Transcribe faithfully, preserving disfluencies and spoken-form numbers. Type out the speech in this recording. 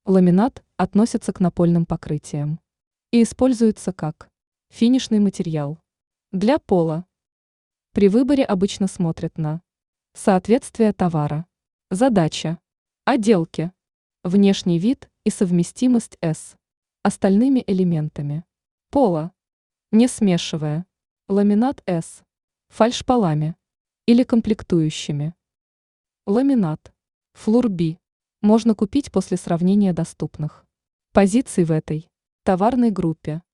Ламинат относится к напольным покрытиям и используется как финишный материал для пола. При выборе обычно смотрят на соответствие товара, задача, отделки, внешний вид и совместимость с остальными элементами пола, не смешивая ламинат с фальшполами или комплектующими. Ламинат Флур-Би можно купить после сравнения доступных позиций в этой товарной группе.